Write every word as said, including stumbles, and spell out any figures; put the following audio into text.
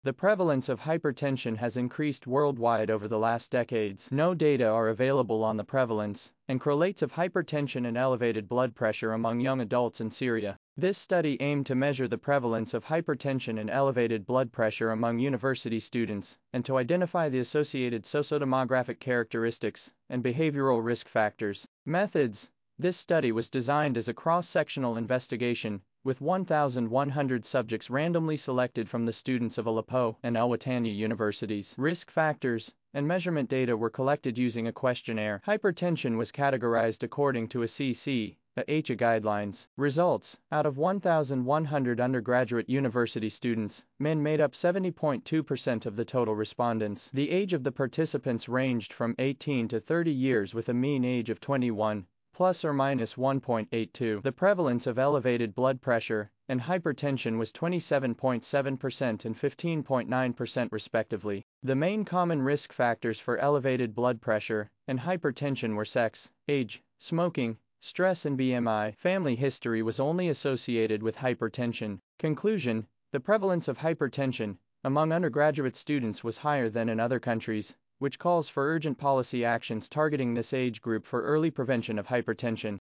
The prevalence of hypertension has increased worldwide over the last decades. No data are available on the prevalence and correlates of hypertension and elevated blood pressure among young adults in Syria. This study aimed to measure the prevalence of hypertension and elevated blood pressure among university students and to identify the associated sociodemographic characteristics and behavioral risk factors. Methods. This study was designed as a cross-sectional investigation, with one thousand one hundred subjects randomly selected from the students of Aleppo and Al-Wataniya universities. Risk factors and measurement data were collected using a questionnaire. Hypertension was categorized according to a C C A H A guidelines. Results. Out of one thousand one hundred undergraduate university students, men made up seventy point two percent of the total respondents. The age of the participants ranged from eighteen to thirty years with a mean age of twenty-one. Plus or minus one point eight two. The prevalence of elevated blood pressure and hypertension was twenty-seven point seven percent and fifteen point nine percent respectively. The main common risk factors for elevated blood pressure and hypertension were sex, age, smoking, stress and B M I. Family history was only associated with hypertension. Conclusion: the prevalence of hypertension among undergraduate students was higher than in other countries, which calls for urgent policy actions targeting this age group for early prevention of hypertension.